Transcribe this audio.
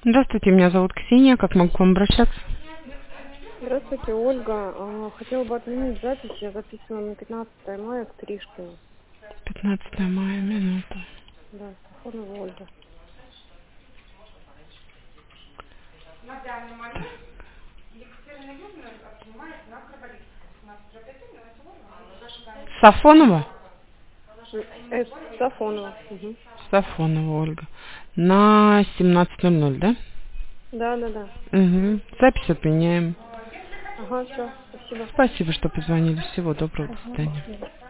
Здравствуйте, меня зовут Ксения. Как могу к вам обращаться? Здравствуйте, Ольга. Хотела бы отменить запись. Я записана на 15 мая к стрижке. 15 мая, минуту. Да, Сафонова Ольга. Сафонова? Сафонова. Угу. Сафонова Ольга. На 17:00, да? Да. Угу. Запись отменяем. Ага, все, спасибо. Спасибо, что позвонили. Всего доброго. До Ага. свидания.